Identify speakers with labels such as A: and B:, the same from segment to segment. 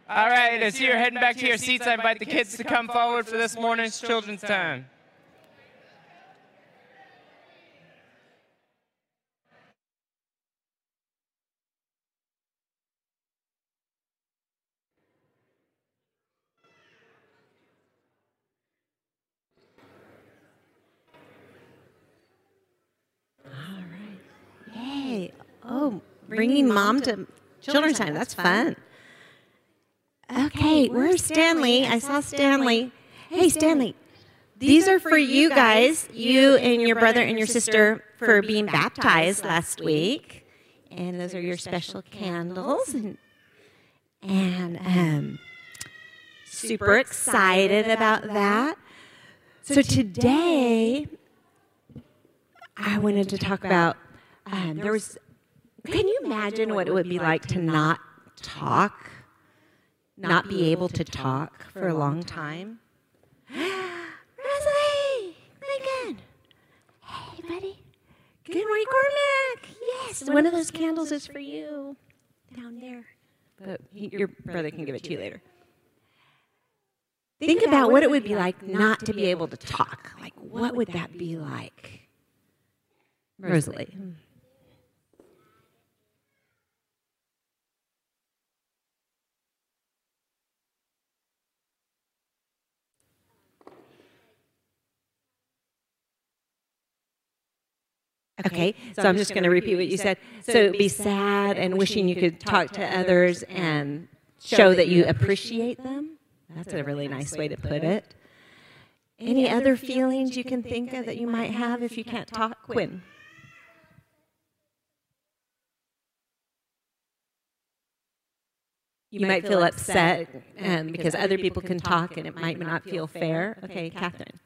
A: All right, as you're heading back to your seats, I invite the kids to come forward for this morning's children's time.
B: All right. Yay. Oh, bringing mom to children's time. That's fun. Okay, where's Stanley? I saw Stanley. Hey, Stanley. These are for you guys, you and your brother and your sister, for being baptized last week. And those are your special candles. And super excited about that. So today, I wanted to talk about, can you imagine what it would be like to not talk? Not be able to talk for a long time? Rosalie! Lincoln! Hey, buddy. Good morning, Cormac! Yes, one of those candles is for you. Down there. But your brother can give it to you later. Think about what it would be like not to be able to talk. Like, what would that be like? Rosalie. Okay, so I'm just going to repeat what you said. So be sad and wishing you could talk to others and show that you appreciate them. That's a really nice way to put it. Any other feelings you can think of that you might have if you can't talk, Quinn? You might feel upset because other people can talk and it might not feel fair. Okay, Catherine.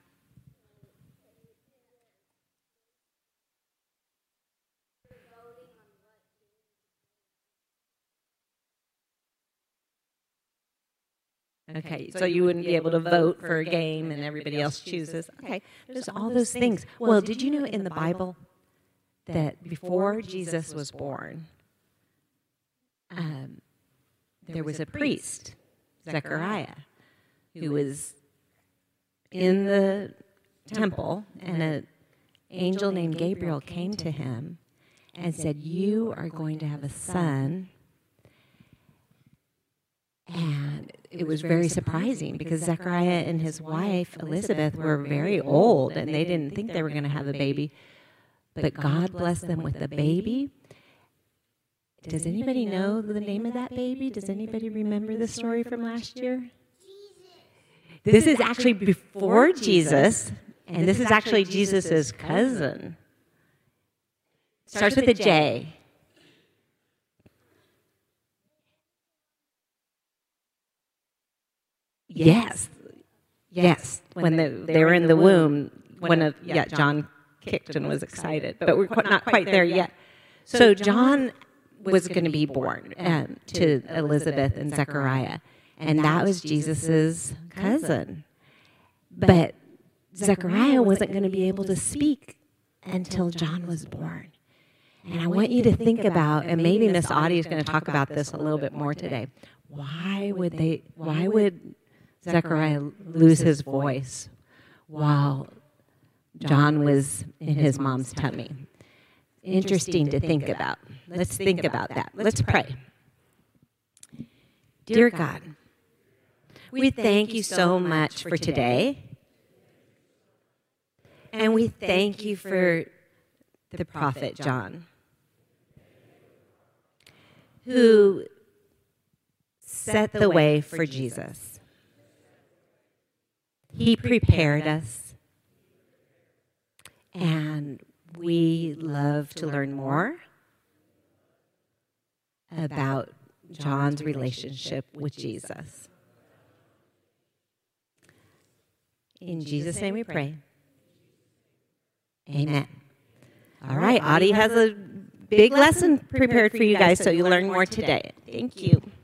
B: Okay, so you wouldn't be able to vote for a game and everybody else chooses. Okay, there's all those things. Well, did you know in the Bible that before Jesus was born, there was a priest, Zechariah, who was in the temple, and an angel named Gabriel came to him and said, "You are going to have a son." And it was very surprising because Zechariah and his wife, Elizabeth, were very old, and they didn't think they were going to have a baby. But God blessed them with a baby. Does anybody know the name of that baby? Does anybody remember the story from last year? This is actually before Jesus, and this is actually Jesus' cousin. Starts with a J. Yes. When they were in the womb, John kicked and was excited, but we're not quite there yet. So John was going to be born to Elizabeth and Zechariah, and that was Jesus' cousin. But Zechariah wasn't going to be able to speak until John was born. And I want you to think about, and maybe Miss Audie is going to talk about this a little bit more today. Why would Zechariah lose his voice while John was in his mom's tummy? Interesting to think about. Let's think about that. Let's pray. Dear God, we thank you so much for today. And we thank you for the prophet John, who set the way for Jesus. He prepared us, and we love to learn more about John's relationship with Jesus. In Jesus' name we pray. Amen. All right, Audie has a big lesson prepared for you guys, so you'll learn more today. Thank you.